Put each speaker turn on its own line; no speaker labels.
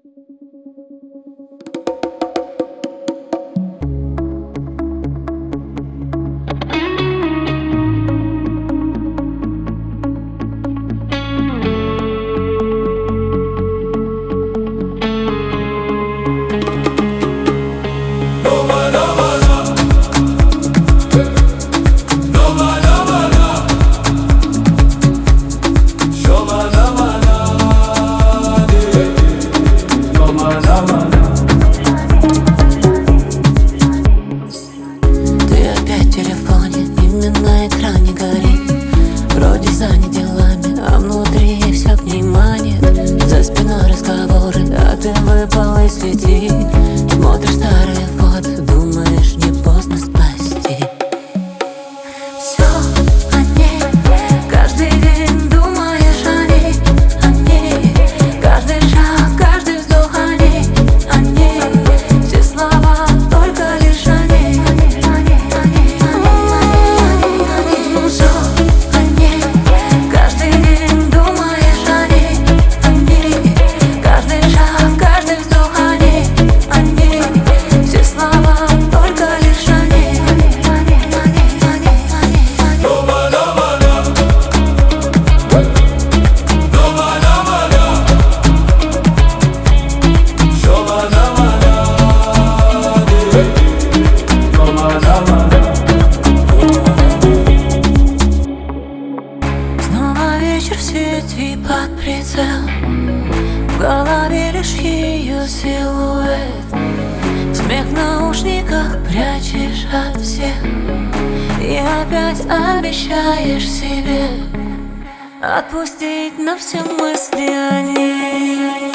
Занят делами, а внутри все к ней манит. За спиной разговоры, а ты выпал из сети. Смотришь старые фото, думаешь, не поздно спасти. Все о ней, каждый день думаешь о ней, о ней. Каждый шаг, каждый вздох о ней, о ней. Все слова только лишь о ней, о ней, о ней, о ней, о ней. Все о ней. Каждый день думаешь о ней, о ней. Каждый шаг, каждый вздох о ней, о ней. Все слова только лишь о ней, о ней, о ней, о ней, о ней, о ней, о ней. Снова вечер в сети под прицел. В голове лишь ее силуэт. Смех в наушниках прячешь от всех. И опять обещаешь себе отпустить на все мысли о ней.